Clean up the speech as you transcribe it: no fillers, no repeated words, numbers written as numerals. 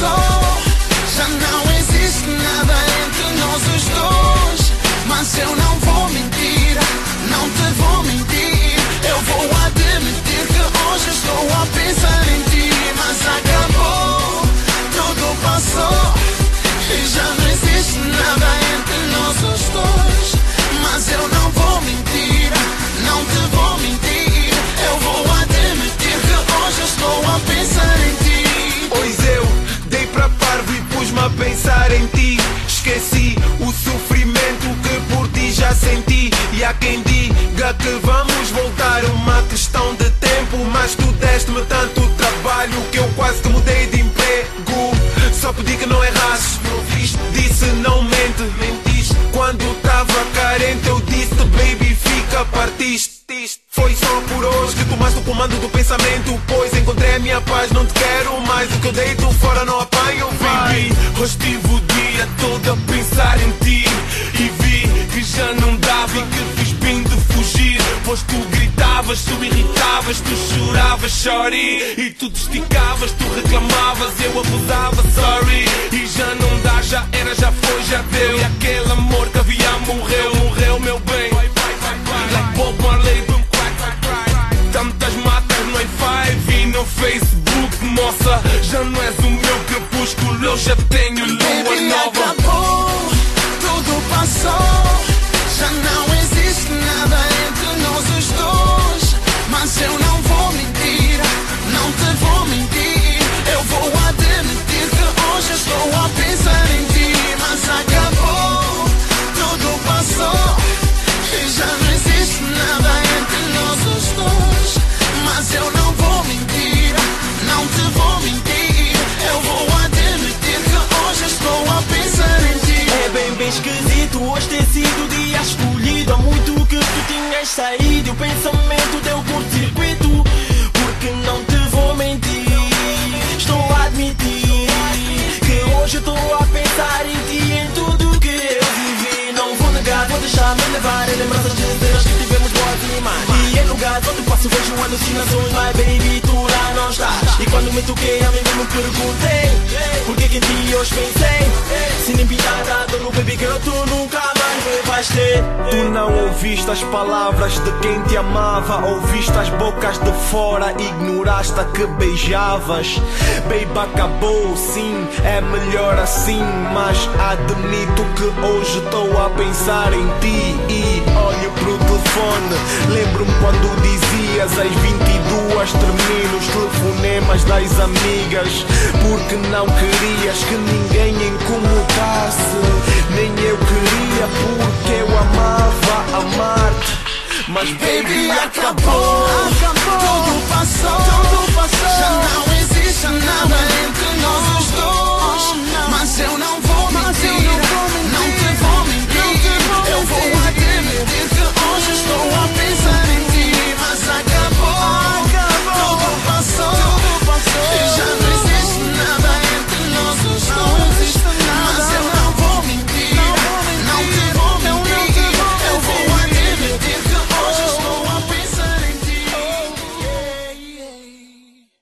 passou. Já não existe nada entre nós os dois. Mas eu não vou mentir, não te vou mentir. Eu vou admitir que hoje estou a pensar em ti. Mas acabou, tudo passou. E já não existe nada entre nós os dois. Mas eu não vou mentir, não te vou mentir. Eu vou admitir que hoje estou a pensar em ti. Pois eu dei pra parvo e pus-me a pensar em ti. Esqueci o sofrimento que por ti já senti. E há quem diga que vamos voltar, uma questão de tempo. Mas tu deste-me tanto trabalho que eu quase que mudei de emprego. Só pedi que não errasses, disse não mente. Mentiste quando tava carente, eu disse baby fica, partiste. Foi só por hoje que tomaste o comando do pensamento. Pois encontrei a minha paz, não te quero mais. O que eu deito fora não apanho, baby. Hoje tive o dia todo a pensar em ti e vi que já não dava e que fiz bem de fugir. Pois tu gritavas, tu irritavas, tu choravas, sorry. E tu te esticavas, tu reclamavas, eu abusava, sorry. E já não dá, já era, já foi, já deu. E aquele amor que havia morreu, morreu, meu bem. Like Bob Marley, boom, crack, crack, crack. Tantas matas no i5 e no Facebook, moça. Já não és o meu crepúsculo, eu já tenho lua Baby, nova. acabou, tudo passou. Já não existe nada entre nós os dois. Mas eu não vou mentir, não te vou mentir. Eu vou admitir que hoje estou a pensar em ti. Mas acabou, tudo passou. E já não existe nada entre nós os dois. Mas eu não vou mentir, não te vou mentir. Eu vou admitir que hoje estou a pensar em ti. É bem esquisito hoje ter sido o dia escolhido. Há muito que tu tinhas saído e o pensamento deu curto-circuito. Porque não te vou mentir, estou a admitir que hoje estou a pensar em ti, em tudo que eu vivi. Não vou negar, vou deixar-me levar em lembranças de vezes que tivemos boas e más. E em lugares onde passo vejo alucinações, my baby, tu lá não estás. E quando me toquei a mim mesmo perguntei porque que em ti hoje pensei. Se nem pintada dor, baby girl, tu nunca mais me vais ter. Tu não ouviste as palavras de quem te amava. Ouviste as bocas de fora, ignoraste a que beijavas. Baby, acabou, sim, é melhor assim. Mas admito que hoje estou a pensar em ti. E olho pro telefone, lembro-me quando dizias às 22 termino os telefonemas das amigas. Porque não querias que ninguém incomodasse. Nem eu queria, porque eu amava amar-te. Mas Baby, acabou,